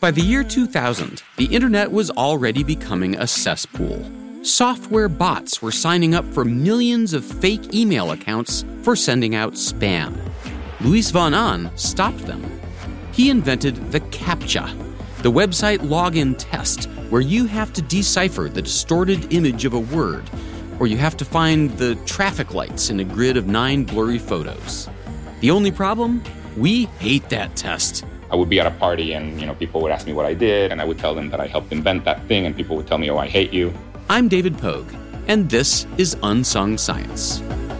By the year 2000, the internet was already becoming a cesspool. Software bots were signing up for millions of fake email accounts for sending out spam. Luis von Ahn stopped them. He invented the CAPTCHA, the website login test where you have to decipher the distorted image of a word, or you have to find the traffic lights in a grid of 9 blurry photos. The only problem? We hate that test. I would be at a party and, people would ask me what I did, and I would tell them that I helped invent that thing, and people would tell me, oh, I hate you. I'm David Pogue, and this is Unsung Science.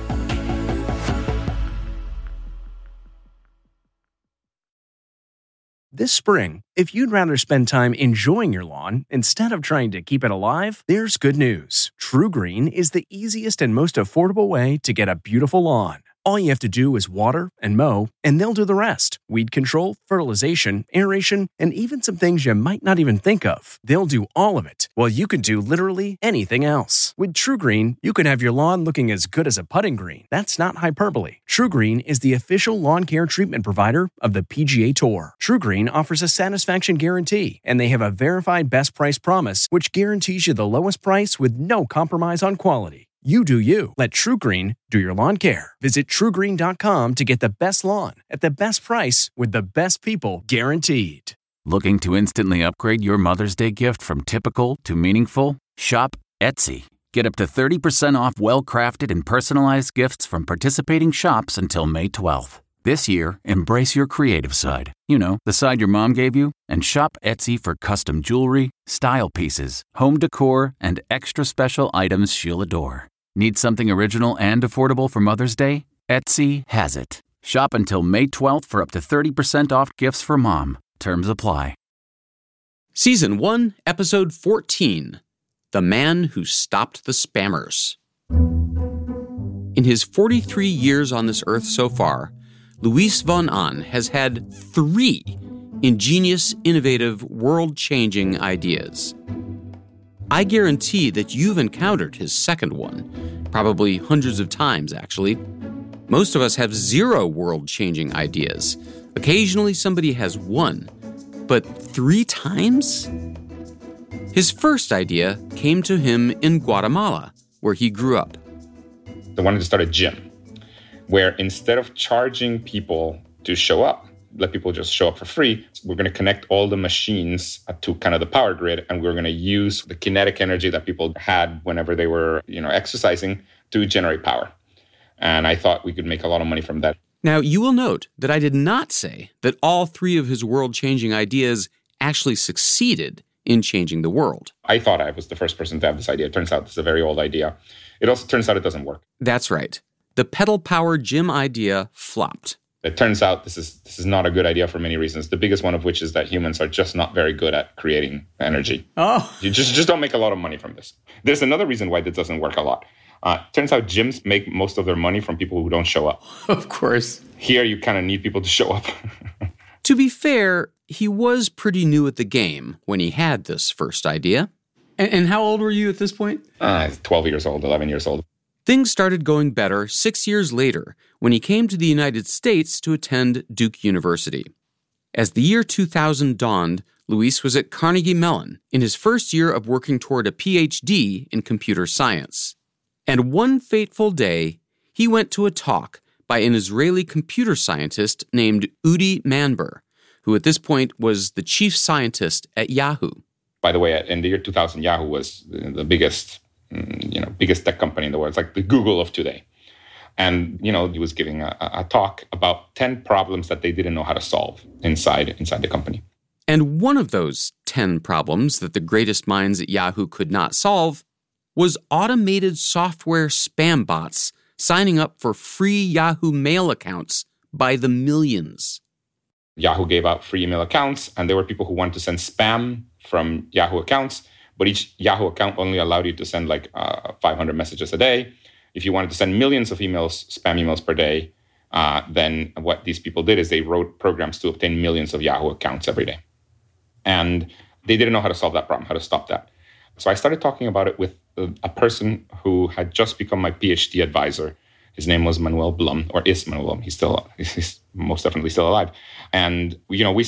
This spring, if you'd rather spend time enjoying your lawn instead of trying to keep it alive, there's good news. TruGreen is the easiest and most affordable way to get a beautiful lawn. All you have to do is water and mow, and they'll do the rest. Weed control, fertilization, aeration, and even some things you might not even think of. They'll do all of it, while you can do literally anything else. With TruGreen, you can have your lawn looking as good as a putting green. That's not hyperbole. TruGreen is the official lawn care treatment provider of the PGA Tour. TruGreen offers a satisfaction guarantee, and they have a verified best price promise, which guarantees you the lowest price with no compromise on quality. You do you. Let TruGreen do your lawn care. Visit TruGreen.com to get the best lawn at the best price with the best people guaranteed. Looking to instantly upgrade your Mother's Day gift from typical to meaningful? Shop Etsy. Get up to 30% off well-crafted and personalized gifts from participating shops until May 12th. This year, embrace your creative side. The side your mom gave you. And shop Etsy for custom jewelry, style pieces, home decor, and extra special items she'll adore. Need something original and affordable for Mother's Day? Etsy has it. Shop until May 12th for up to 30% off gifts for mom. Terms apply. Season 1, Episode 14, The Man Who Stopped the Spammers. In his 43 years on this earth so far, Luis von Ahn has had 3 ingenious, innovative, world-changing ideas. I guarantee that you've encountered his second one, probably hundreds of times, actually. Most of us have 0 world-changing ideas. Occasionally somebody has 1, but 3 times? His first idea came to him in Guatemala, where he grew up. I wanted to start a gym where instead of charging people to show up, let people just show up for free, we're going to connect all the machines to kind of the power grid, and we're going to use the kinetic energy that people had whenever they were, exercising to generate power. And I thought we could make a lot of money from that. Now, you will note that I did not say that all 3 of his world-changing ideas actually succeeded in changing the world. I thought I was the first person to have this idea. It turns out it's a very old idea. It also turns out it doesn't work. That's right. The pedal-powered gym idea flopped. It turns out this is not a good idea for many reasons. The biggest one of which is that humans are just not very good at creating energy. Oh. You just don't make a lot of money from this. There's another reason why this doesn't work a lot. Turns out gyms make most of their money from people who don't show up. Of course. Here, you kind of need people to show up. To be fair, he was pretty new at the game when he had this first idea. And how old were you at this point? 12 years old, 11 years old. Things started going better 6 years later when he came to the United States to attend Duke University. As the year 2000 dawned, Luis was at Carnegie Mellon in his first year of working toward a PhD in computer science. And one fateful day, he went to a talk by an Israeli computer scientist named Udi Manber, who at this point was the chief scientist at Yahoo. By the way, in the year 2000, Yahoo was the biggest tech company in the world. It's like the Google of today. And, he was giving a talk about 10 problems that they didn't know how to solve inside the company. And one of those 10 problems that the greatest minds at Yahoo could not solve was automated software spam bots signing up for free Yahoo Mail accounts by the millions. Yahoo gave out free email accounts, and there were people who wanted to send spam from Yahoo accounts, but each Yahoo account only allowed you to send 500 messages a day. If you wanted to send millions of emails, spam emails per day, then what these people did is they wrote programs to obtain millions of Yahoo accounts every day. And they didn't know how to solve that problem, how to stop that. So I started talking about it with a person who had just become my PhD advisor. His name was Manuel Blum, or is Manuel Blum. He's most definitely still alive. And, we started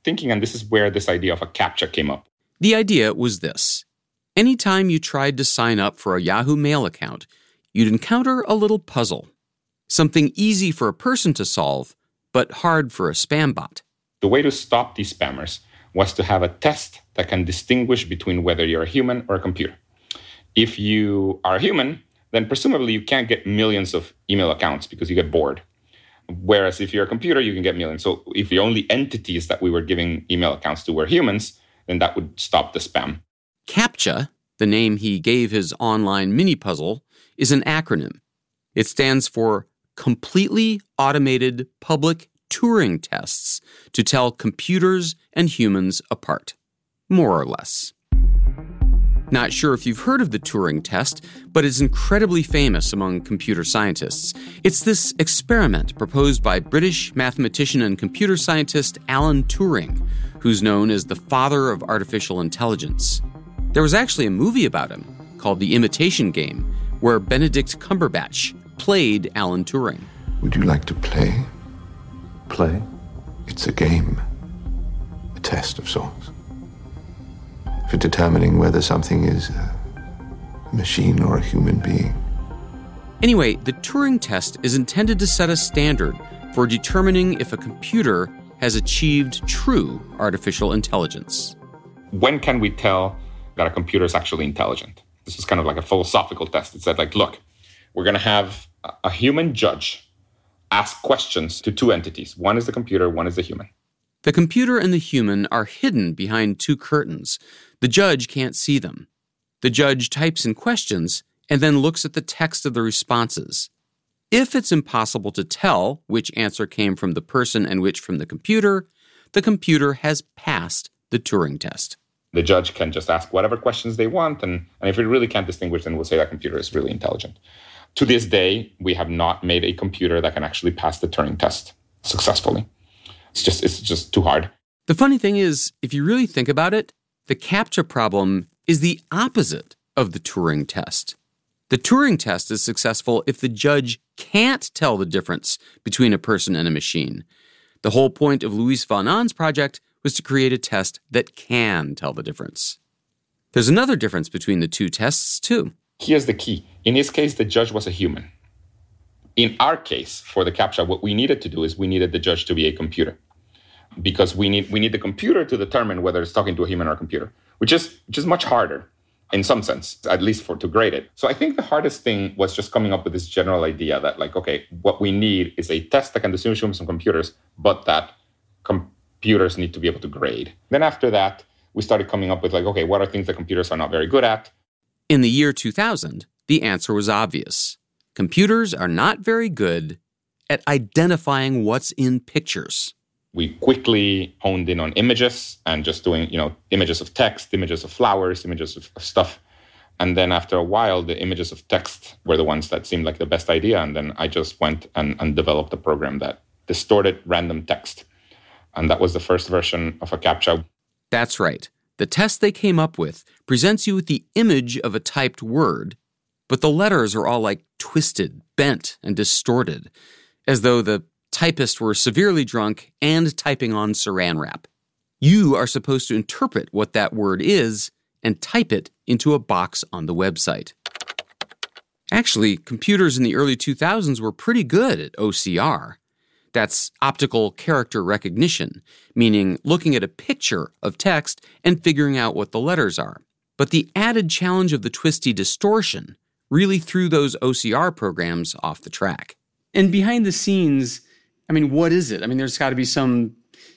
thinking, and this is where this idea of a CAPTCHA came up. The idea was this. Anytime you tried to sign up for a Yahoo Mail account, you'd encounter a little puzzle. Something easy for a person to solve, but hard for a spam bot. The way to stop these spammers was to have a test that can distinguish between whether you're a human or a computer. If you are a human, then presumably you can't get millions of email accounts because you get bored. Whereas if you're a computer, you can get millions. So if the only entities that we were giving email accounts to were humans, then that would stop the spam. CAPTCHA, the name he gave his online mini-puzzle, is an acronym. It stands for Completely Automated Public Turing Tests to tell computers and humans apart, more or less. Not sure if you've heard of the Turing test, but it's incredibly famous among computer scientists. It's this experiment proposed by British mathematician and computer scientist Alan Turing, who's known as the father of artificial intelligence. There was actually a movie about him called The Imitation Game, where Benedict Cumberbatch played Alan Turing. Would you like to play? Play? It's a game, a test of sorts, for determining whether something is a machine or a human being. Anyway, the Turing test is intended to set a standard for determining if a computer has achieved true artificial intelligence. When can we tell that a computer is actually intelligent? This is kind of like a philosophical test. It said, like, look, we're going to have a human judge ask questions to two entities. One is the computer, one is the human. The computer and the human are hidden behind two curtains. The judge can't see them. The judge types in questions and then looks at the text of the responses. If it's impossible to tell which answer came from the person and which from the computer has passed the Turing test. The judge can just ask whatever questions they want, and if we really can't distinguish, then we'll say that computer is really intelligent. To this day, we have not made a computer that can actually pass the Turing test successfully. It's just too hard. The funny thing is, if you really think about it, the CAPTCHA problem is the opposite of the Turing test. The Turing test is successful if the judge can't tell the difference between a person and a machine. The whole point of Luis von Ahn's project was to create a test that can tell the difference. There's another difference between the two tests, too. Here's the key. In his case, the judge was a human. In our case, for the CAPTCHA, what we needed to do is we needed the judge to be a computer, because we need the computer to determine whether it's talking to a human or a computer, which is much harder in some sense, at least to grade it. So I think the hardest thing was just coming up with this general idea that, like, okay, what we need is a test that can distinguish humans from computers, but that computers need to be able to grade. Then after that, we started coming up with, like, okay, what are things that computers are not very good at? In the year 2000, the answer was obvious. Computers are not very good at identifying what's in pictures. We quickly honed in on images and just doing, images of text, images of flowers, images of stuff. And then after a while, the images of text were the ones that seemed like the best idea. And then I just went and developed a program that distorted random text. And that was the first version of a CAPTCHA. That's right. The test they came up with presents you with the image of a typed word, but the letters are all like twisted, bent, and distorted, as though the typists were severely drunk and typing on saran wrap. You are supposed to interpret what that word is and type it into a box on the website. Actually, computers in the early 2000s were pretty good at OCR. That's optical character recognition, meaning looking at a picture of text and figuring out what the letters are. But the added challenge of the twisty distortion really threw those OCR programs off the track. And behind the scenes, what is it? There's got to be some,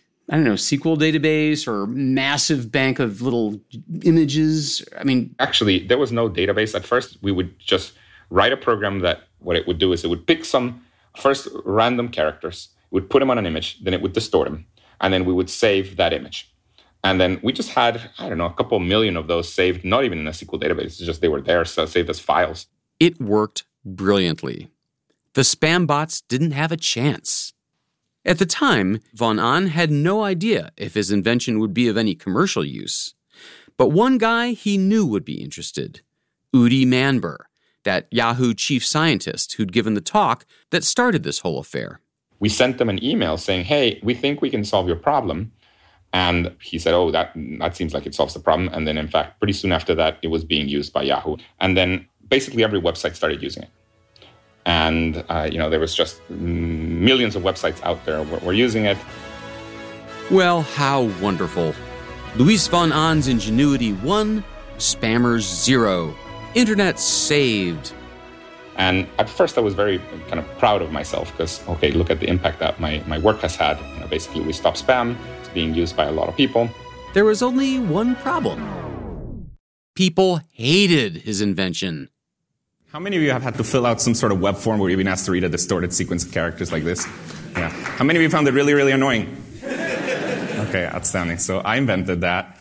SQL database or massive bank of little images. Actually, there was no database. At first, we would just write a program that what it would do is it would pick some first random characters, it would put them on an image, then it would distort them, and then we would save that image. And then we just had, a couple million of those saved, not even in a SQL database. It's just they were there, so saved as files. It worked brilliantly. The spam bots didn't have a chance. At the time, von Ahn had no idea if his invention would be of any commercial use. But one guy he knew would be interested, Udi Manber, that Yahoo chief scientist who'd given the talk that started this whole affair. We sent them an email saying, hey, we think we can solve your problem, And he said, oh, that seems like it solves the problem. And then, in fact, pretty soon after that, it was being used by Yahoo. And then basically every website started using it. And, there was just millions of websites out there were using it. Well, how wonderful. Luis von Ahn's ingenuity 1, spammers 0. Internet saved. And at first I was very kind of proud of myself because, okay, look at the impact that my work has had. Basically, we stopped spam. It's being used by a lot of people. There was only one problem. People hated his invention. How many of you have had to fill out some sort of web form where you've been asked to read a distorted sequence of characters like this? Yeah. How many of you found it really, really annoying? Okay, outstanding. So I invented that.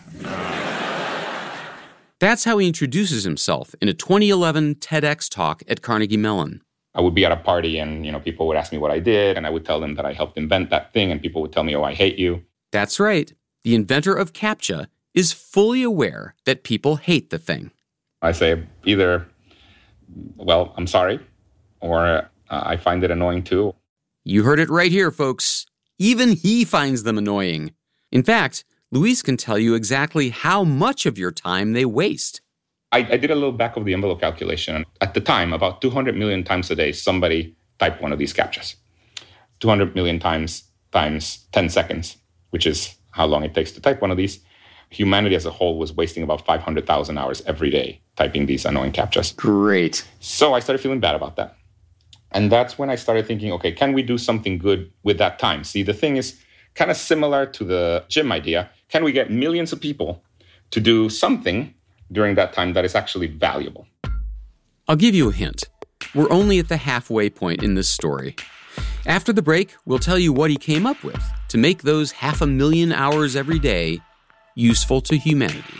That's how he introduces himself in a 2011 TEDx talk at Carnegie Mellon. I would be at a party and, people would ask me what I did, and I would tell them that I helped invent that thing, and people would tell me, oh, I hate you. That's right. The inventor of CAPTCHA is fully aware that people hate the thing. I say either, well, I'm sorry, or I find it annoying too. You heard it right here, folks. Even he finds them annoying. In fact, Luis can tell you exactly how much of your time they waste. I did a little back-of-the-envelope calculation. At the time, about 200 million times a day, somebody typed one of these CAPTCHAs. 200 million times 10 seconds, which is how long it takes to type one of these. Humanity as a whole was wasting about 500,000 hours every day typing these annoying CAPTCHAs. Great. So I started feeling bad about that. And that's when I started thinking, okay, can we do something good with that time? See, the thing is kind of similar to the gym idea. Can we get millions of people to do something during that time that is actually valuable? I'll give you a hint. We're only at the halfway point in this story. After the break, we'll tell you what he came up with to make those 500,000 hours every day useful to humanity.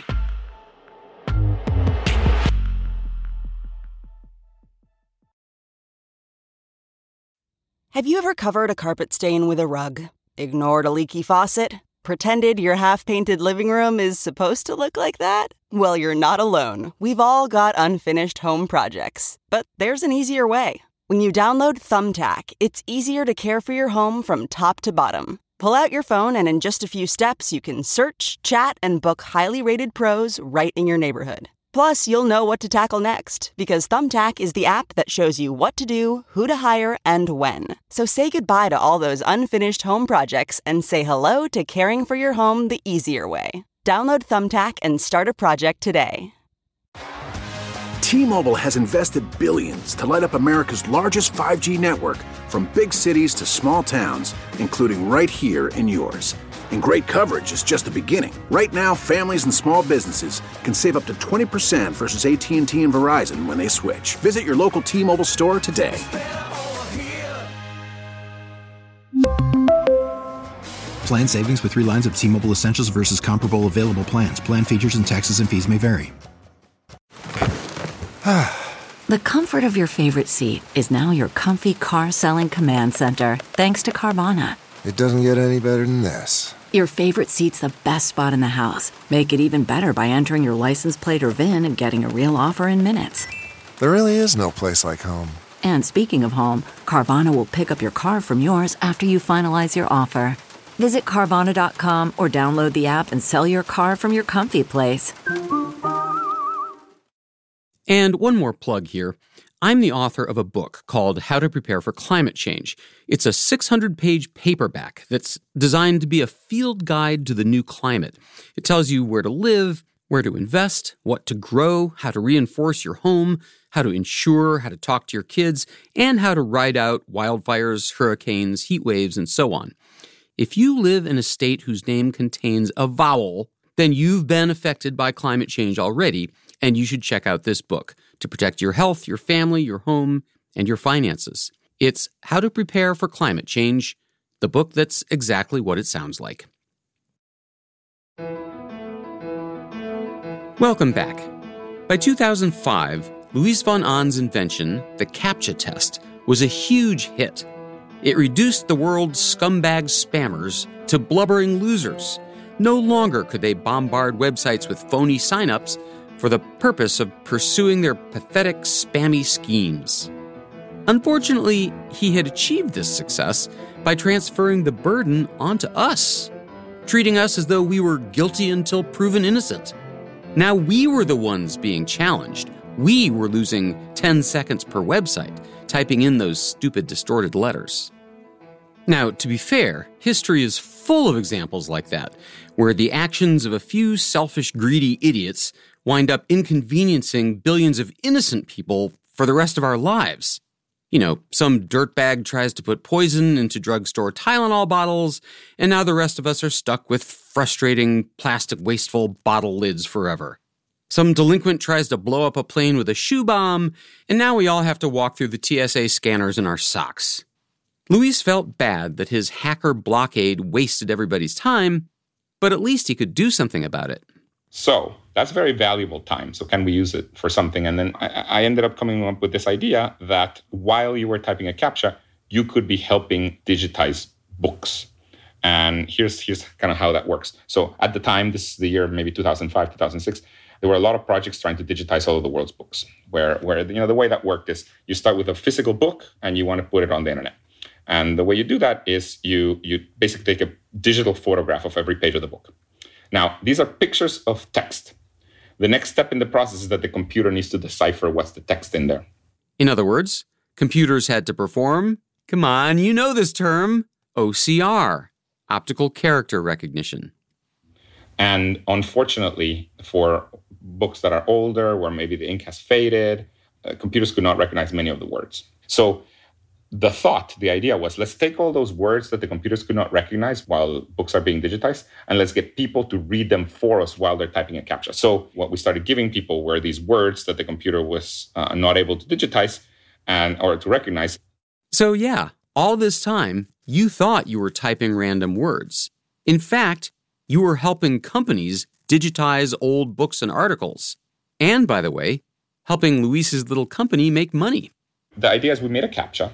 Have you ever covered a carpet stain with a rug? Ignored a leaky faucet? Pretended your half-painted living room is supposed to look like that? Well, you're not alone. We've all got unfinished home projects. But there's an easier way. When you download Thumbtack, it's easier to care for your home from top to bottom. Pull out your phone and in just a few steps, you can search, chat, and book highly rated pros right in your neighborhood. Plus, you'll know what to tackle next, because Thumbtack is the app that shows you what to do, who to hire, and when. So say goodbye to all those unfinished home projects and say hello to caring for your home the easier way. Download Thumbtack and start a project today. T-Mobile has invested billions to light up America's largest 5G network, from big cities to small towns, including right here in yours. And great coverage is just the beginning. Right now, families and small businesses can save up to 20% versus AT&T and Verizon when they switch. Visit your local T-Mobile store today. Plan savings with 3 lines of T-Mobile Essentials versus comparable available plans. Plan features and taxes and fees may vary. The comfort of your favorite seat is now your comfy car selling command center, thanks to Carvana. It doesn't get any better than this. Your favorite seat's the best spot in the house. Make it even better by entering your license plate or VIN and getting a real offer in minutes. There really is no place like home. And speaking of home, Carvana will pick up your car from yours after you finalize your offer. Visit Carvana.com or download the app and sell your car from your comfy place. And one more plug here. I'm the author of a book called How to Prepare for Climate Change. It's a 600-page paperback that's designed to be a field guide to the new climate. It tells you where to live, where to invest, what to grow, how to reinforce your home, how to insure, how to talk to your kids, and how to ride out wildfires, hurricanes, heat waves, and so on. If you live in a state whose name contains a vowel, then you've been affected by climate change already, and you should check out this book to protect your health, your family, your home, and your finances. It's How to Prepare for Climate Change, the book that's exactly what it sounds like. Welcome back. By 2005, Luis von Ahn's invention, the CAPTCHA test, was a huge hit. It reduced the world's scumbag spammers to blubbering losers. No longer could they bombard websites with phony signups for the purpose of pursuing their pathetic, spammy schemes. Unfortunately, he had achieved this success by transferring the burden onto us. treating us as though we were guilty until proven innocent. Now we were the ones being challenged. We were losing 10 seconds per website, typing in those stupid distorted letters. Now, to be fair, history is full of examples like that, where the actions of a few selfish, greedy idiots wind up inconveniencing billions of innocent people for the rest of our lives. You know, some dirtbag tries to put poison into drugstore Tylenol bottles, and now the rest of us are stuck with frustrating, plastic, wasteful bottle lids forever. Some delinquent tries to blow up a plane with a shoe bomb, and now we all have to walk through the TSA scanners in our socks. Luis felt bad that his hacker blockade wasted everybody's time, but at least he could do something about it. So that's very valuable time. So can we use it for something? And then I ended up coming up with this idea that while you were typing a CAPTCHA, you could be helping digitize books. And here's kind of how that works. So at the time, this is the year maybe 2005, 2006, there were a lot of projects trying to digitize all of the world's books, where the way that worked is you start with a physical book and you want to put it on the internet. And the way you do that is you basically take a digital photograph of every page of the book. Now, these are pictures of text. The next step in the process is that the computer needs to decipher what's the text in there. In other words, computers had to perform, come on, you know this term, OCR, optical character recognition. And unfortunately, for books that are older, where maybe the ink has faded, computers could not recognize many of the words. So the idea was, let's take all those words that the computers could not recognize while books are being digitized, and let's get people to read them for us while they're typing a CAPTCHA. So what we started giving people were these words that the computer was not able to digitize or to recognize. So yeah, all this time, you thought you were typing random words. In fact, you were helping companies digitize old books and articles. And, by the way, helping Luis's little company make money. The idea is we made a CAPTCHA,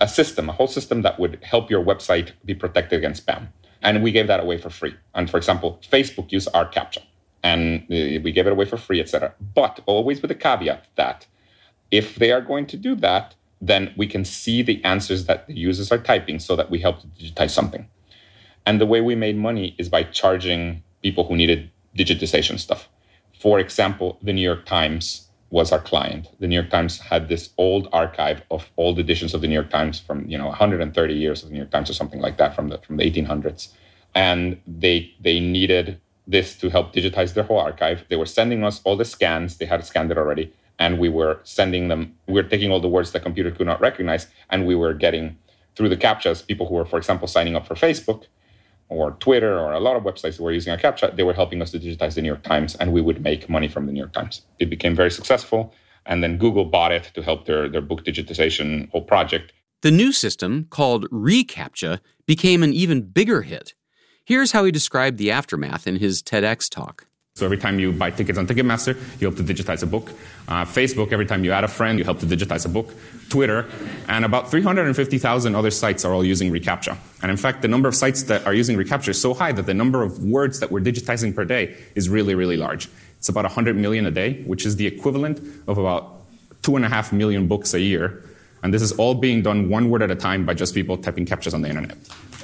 a whole system that would help your website be protected against spam. And we gave that away for free. And for example, Facebook used our CAPTCHA. And we gave it away for free, etc. But always with a caveat that if they are going to do that, then we can see the answers that the users are typing so that we help to digitize something. And the way we made money is by charging people who needed digitization stuff. For example, the New York Times was our client. The New York Times had this old archive of old editions of the New York Times from 130 years of the New York Times or something like that from the 1800s. And they needed this to help digitize their whole archive. They were sending us all the scans. They had scanned it already. And we were sending them, we were taking all the words that computer could not recognize, and we were getting through the CAPTCHAs, people who were, for example, signing up for Facebook or Twitter or a lot of websites that were using a CAPTCHA, they were helping us to digitize the New York Times, and we would make money from the New York Times. It became very successful, and then Google bought it to help their book digitization whole project. The new system, called reCAPTCHA, became an even bigger hit. Here's how he described the aftermath in his TEDx talk. So every time you buy tickets on Ticketmaster, you help to digitize a book. Facebook, every time you add a friend, you help to digitize a book. Twitter, and about 350,000 other sites are all using reCAPTCHA. And in fact, the number of sites that are using reCAPTCHA is so high that the number of words that we're digitizing per day is really, really large. It's about 100 million a day, which is the equivalent of about 2.5 million books a year. And this is all being done one word at a time by just people typing CAPTCHAs on the internet.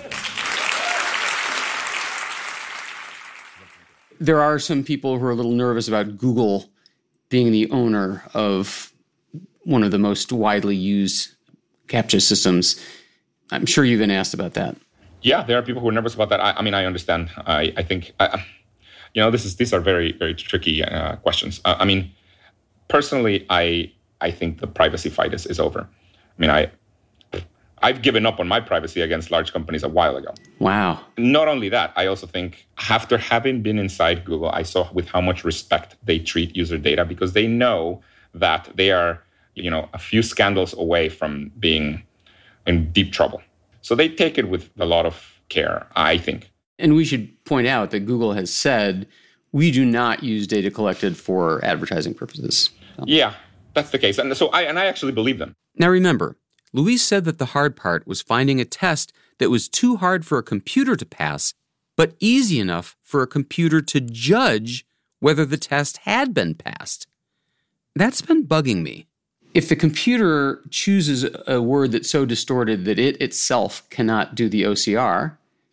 There are some people who are a little nervous about Google being the owner of one of the most widely used CAPTCHA systems. I'm sure you've been asked about that. Yeah, there are people who are nervous about that. I mean, I understand. I think, these are very, very tricky questions. I mean, personally, I think the privacy fight is over. I mean, I've given up on my privacy against large companies a while ago. Wow. Not only that, I also think after having been inside Google, I saw with how much respect they treat user data, because they know that they are, a few scandals away from being in deep trouble. So they take it with a lot of care, I think. And we should point out that Google has said, we do not use data collected for advertising purposes. So. Yeah, that's the case. And so I actually believe them. Now remember, Luis said that the hard part was finding a test that was too hard for a computer to pass, but easy enough for a computer to judge whether the test had been passed. That's been bugging me. If the computer chooses a word that's so distorted that it itself cannot do the OCR,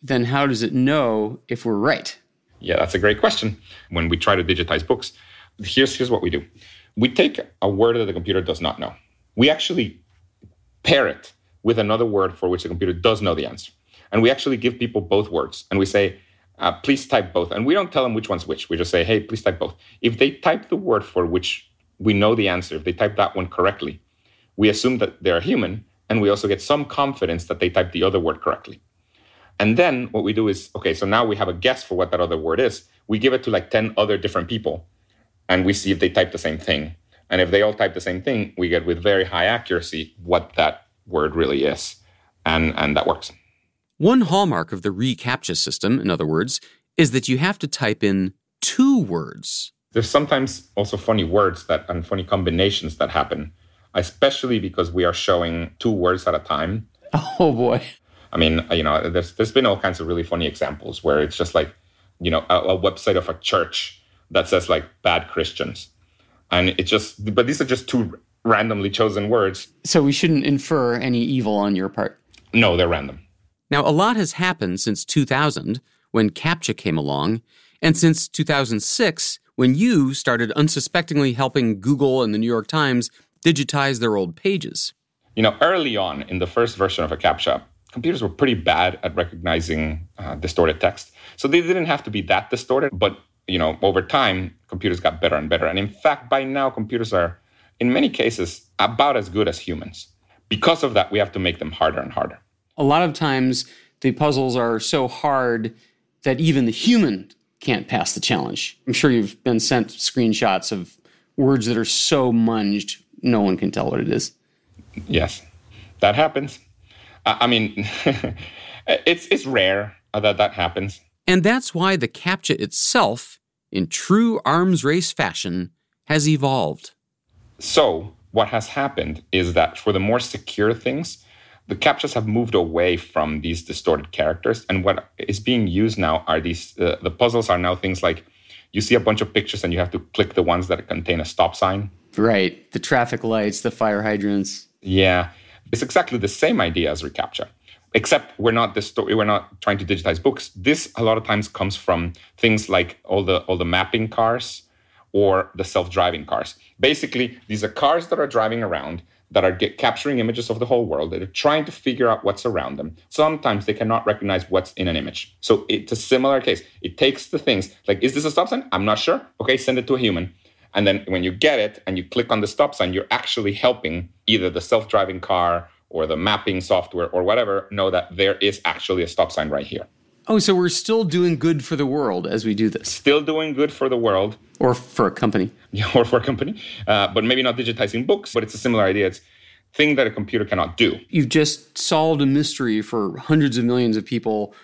then how does it know if we're right? Yeah, that's a great question. When we try to digitize books, here's what we do. We take a word that the computer does not know. We actually pair it with another word for which the computer does know the answer. And we actually give people both words. And we say, please type both. And we don't tell them which one's which. We just say, hey, please type both. If they type the word for which we know the answer, if they type that one correctly, we assume that they're human. And we also get some confidence that they typed the other word correctly. And then what we do is, okay, so now we have a guess for what that other word is. We give it to like 10 other different people. And we see if they type the same thing. And if they all type the same thing, we get with very high accuracy what that word really is. And that works. One hallmark of the reCAPTCHA system, in other words, is that you have to type in 2 words. There's sometimes also funny words and funny combinations that happen, especially because we are showing 2 words at a time. Oh, boy. I mean, there's been all kinds of really funny examples where it's just like, a website of a church that says like bad Christians. And but these are just 2 randomly chosen words. So we shouldn't infer any evil on your part. No, they're random. Now, a lot has happened since 2000, when CAPTCHA came along, and since 2006, when you started unsuspectingly helping Google and the New York Times digitize their old pages. Early on in the first version of a CAPTCHA, computers were pretty bad at recognizing distorted text. So they didn't have to be that distorted, but over time, computers got better and better. And in fact, by now, computers are, in many cases, about as good as humans. Because of that, we have to make them harder and harder. A lot of times, the puzzles are so hard that even the human can't pass the challenge. I'm sure you've been sent screenshots of words that are so munged, no one can tell what it is. Yes, that happens. I mean, it's rare that happens. And that's why the CAPTCHA itself, in true arms race fashion, has evolved. So what has happened is that for the more secure things, the CAPTCHAs have moved away from these distorted characters. And what is being used now are the puzzles are now things like you see a bunch of pictures and you have to click the ones that contain a stop sign. Right. The traffic lights, the fire hydrants. Yeah. It's exactly the same idea as reCAPTCHA, except we're not trying to digitize books. This a lot of times comes from things like all the mapping cars or the self-driving cars. Basically, these are cars that are driving around that are capturing images of the whole world. They're trying to figure out what's around them. Sometimes they cannot recognize what's in an image. So it's a similar case. It takes the things like, is this a stop sign? I'm not sure. Okay, send it to a human. And then when you get it and you click on the stop sign, you're actually helping either the self-driving car or the mapping software or whatever know that there is actually a stop sign right here. Oh, so we're still doing good for the world as we do this. Still doing good for the world. Or for a company. Yeah, or for a company. But maybe not digitizing books, but it's a similar idea. It's a thing that a computer cannot do. You've just solved a mystery for hundreds of millions of people,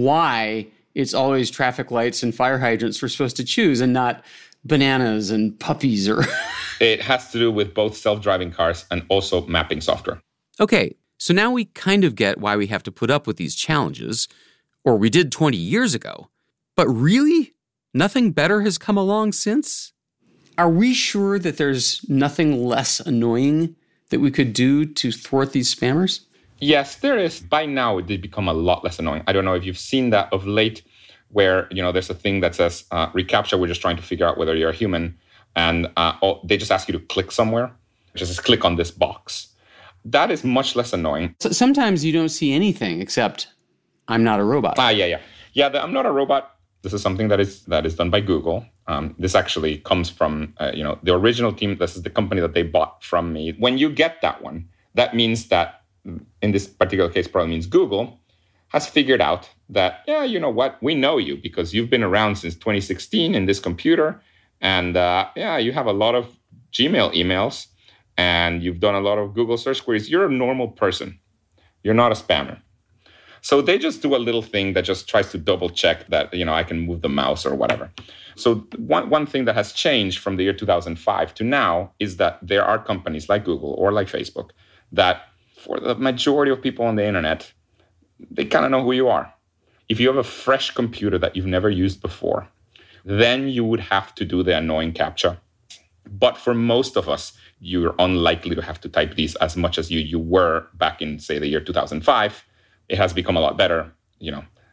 why it's always traffic lights and fire hydrants we're supposed to choose and not bananas and puppies or... It has to do with both self-driving cars and also mapping software. Okay, so now we kind of get why we have to put up with these challenges, or we did 20 years ago. But really? Nothing better has come along since? Are we sure that there's nothing less annoying that we could do to thwart these spammers? Yes, there is. By now, it did become a lot less annoying. I don't know if you've seen that of late where, there's a thing that says, reCAPTCHA, we're just trying to figure out whether you're a human. And they just ask you to click somewhere. Just click on this box. That is much less annoying. So sometimes you don't see anything except, I'm not a robot. Yeah, the I'm not a robot. This is something that is done by Google. This actually comes from, the original team. This is the company that they bought from me. When you get that one, that means that, in this particular case, probably means Google has figured out that, you know what? We know you because you've been around since 2016 in this computer. And, you have a lot of Gmail emails and you've done a lot of Google search queries. You're a normal person. You're not a spammer. So they just do a little thing that just tries to double check that, I can move the mouse or whatever. So one thing that has changed from the year 2005 to now is that there are companies like Google or like Facebook that for the majority of people on the internet, they kind of know who you are. If you have a fresh computer that you've never used before, then you would have to do the annoying CAPTCHA. But for most of us, you're unlikely to have to type these as much as you were back in, say, the year 2005. It has become a lot better,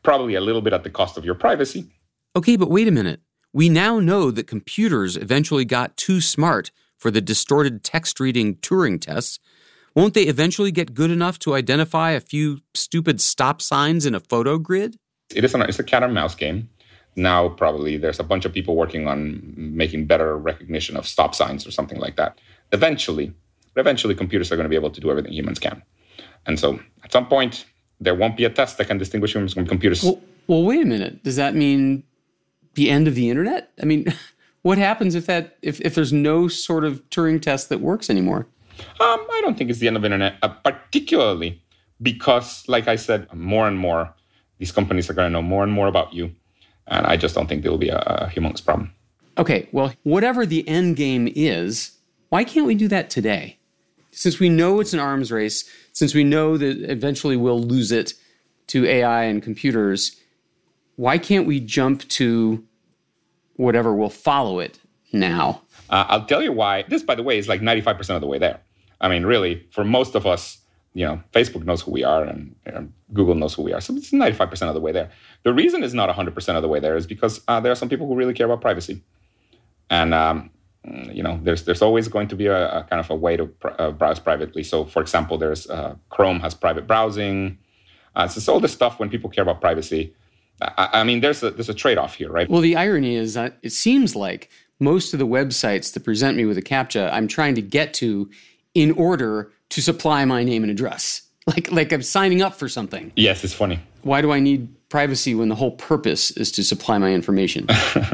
probably a little bit at the cost of your privacy. Okay, but wait a minute. We now know that computers eventually got too smart for the distorted text-reading Turing tests. Won't they eventually get good enough to identify a few stupid stop signs in a photo grid? It's a cat and mouse game. Now probably there's a bunch of people working on making better recognition of stop signs or something like that. Eventually computers are going to be able to do everything humans can. And so at some point, there won't be a test that can distinguish humans from computers. Well, wait a minute. Does that mean the end of the internet? I mean, what happens if there's no sort of Turing test that works anymore? I don't think it's the end of the internet, particularly because, like I said, more and more, these companies are going to know more and more about you. And I just don't think there will be a humongous problem. Okay, well, whatever the end game is, why can't we do that today? Since we know it's an arms race, since we know that eventually we'll lose it to AI and computers, why can't we jump to whatever will follow it now? I'll tell you why. This, by the way, is like 95% of the way there. I mean, really, for most of us, Facebook knows who we are and Google knows who we are. So it's 95% of the way there. The reason it's not 100% of the way there is because there are some people who really care about privacy. And, there's always going to be a kind of a way to browse privately. So, for example, there's Chrome has private browsing. It's all this stuff when people care about privacy. I mean, there's a trade-off here, right? Well, the irony is that it seems like most of the websites that present me with a CAPTCHA, I'm trying to get to in order to supply my name and address. Like I'm signing up for something. Yes, it's funny. Why do I need privacy when the whole purpose is to supply my information?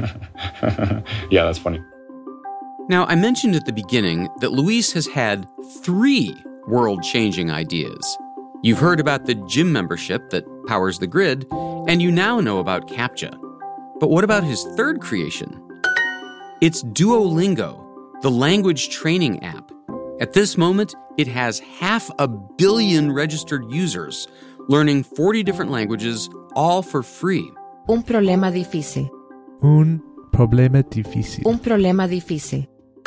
Yeah, that's funny. Now, I mentioned at the beginning that Luis has had 3 world-changing ideas. You've heard about the gym membership that powers the grid, and you now know about CAPTCHA. But what about his third creation? It's Duolingo, the language training app. At this moment, it has 500 million registered users, learning 40 different languages, all for free. Un problema difícil. Un problema difícil. Un problema difícil.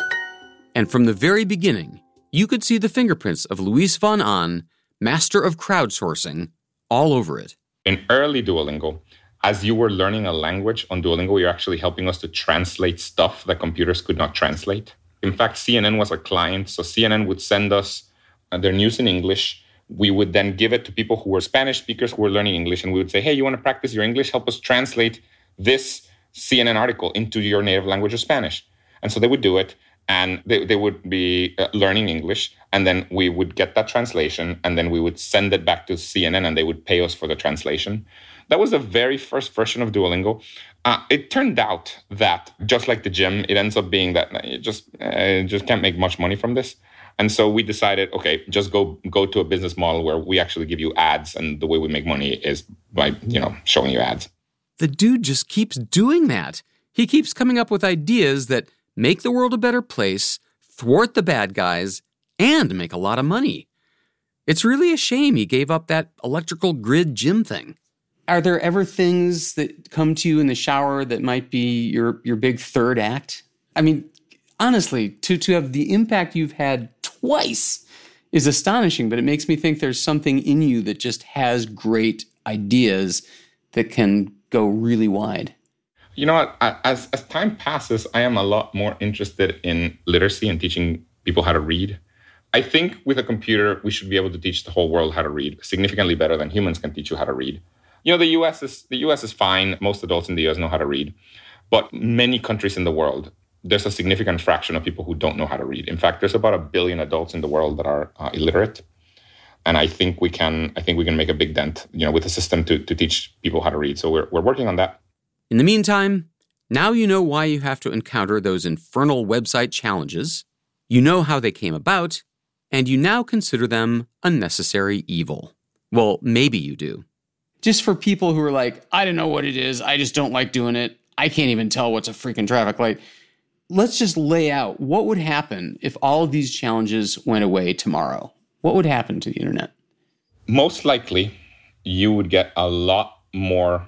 And from the very beginning, you could see the fingerprints of Luis von Ahn, master of crowdsourcing, all over it. In early Duolingo, as you were learning a language on Duolingo, you're actually helping us to translate stuff that computers could not translate. In fact, CNN was a client, so CNN would send us their news in English. We would then give it to people who were Spanish speakers who were learning English, and we would say, hey, you want to practice your English? Help us translate this CNN article into your native language of Spanish. And so they would do it, and they would be learning English, and then we would get that translation, and then we would send it back to CNN, and they would pay us for the translation. That was the very first version of Duolingo. It turned out that, just like the gym, it ends up being that you just can't make much money from this. And so we decided, okay, just go to a business model where we actually give you ads, and the way we make money is by, showing you ads. The dude just keeps doing that. He keeps coming up with ideas that make the world a better place, thwart the bad guys, and make a lot of money. It's really a shame he gave up that electrical grid gym thing. Are there ever things that come to you in the shower that might be your big third act? I mean, honestly, to have the impact you've had twice is astonishing, but it makes me think there's something in you that just has great ideas that can go really wide. You know what? As time passes, I am a lot more interested in literacy and teaching people how to read. I think with a computer, we should be able to teach the whole world how to read significantly better than humans can teach you how to read. The U.S. is fine. Most adults in the U.S. know how to read. But many countries in the world, there's a significant fraction of people who don't know how to read. In fact, there's about 1 billion adults in the world that are illiterate. And I think we can make a big dent, with a system to teach people how to read. So we're working on that. In the meantime, now you know why you have to encounter those infernal website challenges. You know how they came about, and you now consider them a necessary evil. Well, maybe you do. Just for people who are like, I don't know what it is, I just don't like doing it, I can't even tell what's a freaking traffic light. Let's just lay out what would happen if all of these challenges went away tomorrow. What would happen to the internet? Most likely, you would get a lot more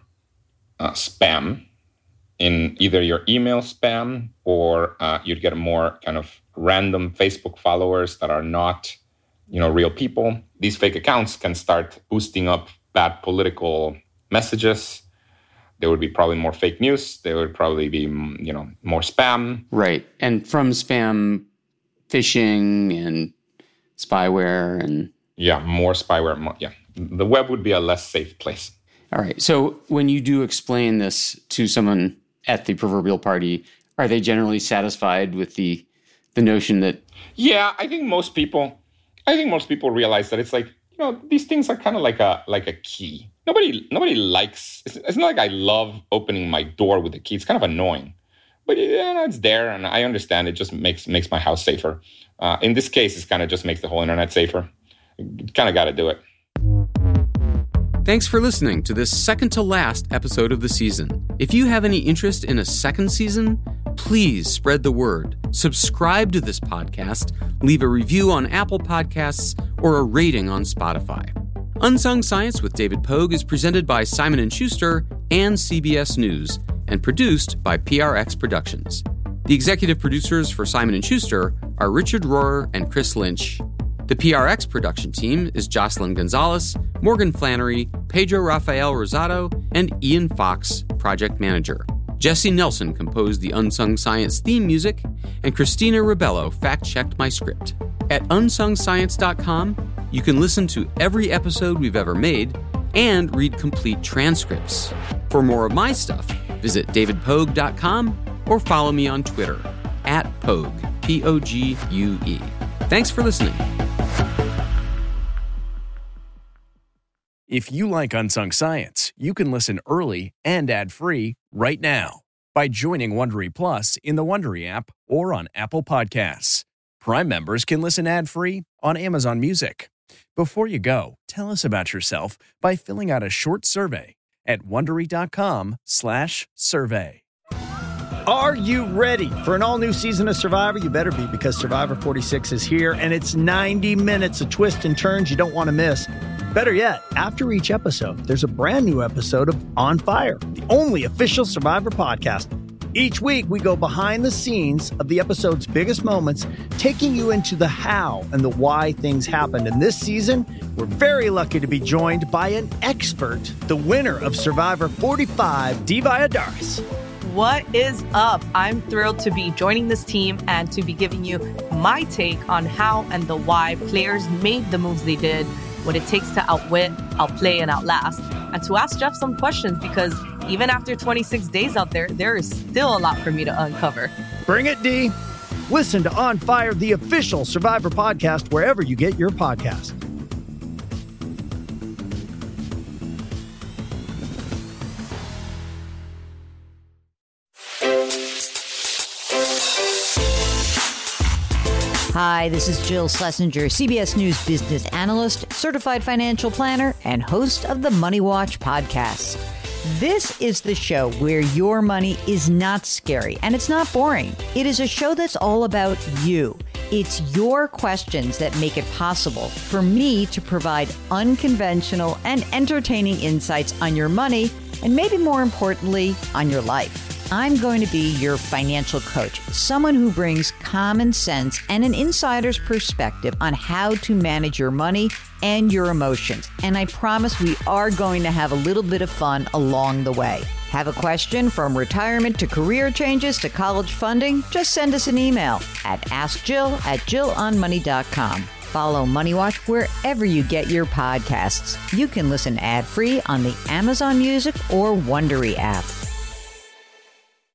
spam in either your email spam, or you'd get more kind of random Facebook followers that are not, real people. These fake accounts can start boosting up bad political messages. There would be probably more fake news. There would probably be, more spam. Right. And from spam, phishing and spyware and... Yeah, more spyware. The web would be a less safe place. All right. So when you do explain this to someone at the proverbial party, are they generally satisfied with the notion that... Yeah, I think most people realize that it's like, these things are kind of like a key. Nobody likes, it's not like I love opening my door with a key. It's kind of annoying. But it's there, and I understand it just makes my house safer. In this case, it kind of just makes the whole internet safer. You kind of got to do it. Thanks for listening to this second-to-last episode of the season. If you have any interest in a second season, please spread the word. Subscribe to this podcast, leave a review on Apple Podcasts, or a rating on Spotify. Unsung Science with David Pogue is presented by Simon & Schuster and CBS News and produced by PRX Productions. The executive producers for Simon & Schuster are Richard Rohrer and Chris Lynch. The PRX production team is Jocelyn Gonzalez, Morgan Flannery, Pedro Rafael Rosado, and Ian Fox, project manager. Jesse Nelson composed the Unsung Science theme music, and Christina Rebello fact-checked my script. At unsungscience.com, you can listen to every episode we've ever made and read complete transcripts. For more of my stuff, visit davidpogue.com or follow me on Twitter @Pogue, Pogue. Thanks for listening. If you like Unsung Science, you can listen early and ad-free right now by joining Wondery Plus in the Wondery app or on Apple Podcasts. Prime members can listen ad-free on Amazon Music. Before you go, tell us about yourself by filling out a short survey at Wondery.com/survey. Are you ready for an all-new season of Survivor? You better be, because Survivor 46 is here, and it's 90 minutes of twists and turns you don't want to miss. Better yet, after each episode, there's a brand new episode of On Fire, the only official Survivor podcast. Each week, we go behind the scenes of the episode's biggest moments, taking you into the how and the why things happened. And this season, we're very lucky to be joined by an expert, the winner of Survivor 45, Dee Valladares. What is up? I'm thrilled to be joining this team and to be giving you my take on how and the why players made the moves they did, what it takes to outwit, outplay, and outlast, and to ask Jeff some questions, because even after 26 days out there, there is still a lot for me to uncover. Bring it, D. Listen to On Fire, the official Survivor podcast, wherever you get your podcast. Hi, this is Jill Schlesinger, CBS News business analyst, certified financial planner, and host of the Money Watch podcast. This is the show where your money is not scary and it's not boring. It is a show that's all about you. It's your questions that make it possible for me to provide unconventional and entertaining insights on your money, and maybe more importantly, on your life. I'm going to be your financial coach, someone who brings common sense and an insider's perspective on how to manage your money and your emotions. And I promise we are going to have a little bit of fun along the way. Have a question from retirement to career changes to college funding? Just send us an email at askjill@jillonmoney.com. Follow Money Watch wherever you get your podcasts. You can listen ad-free on the Amazon Music or Wondery app.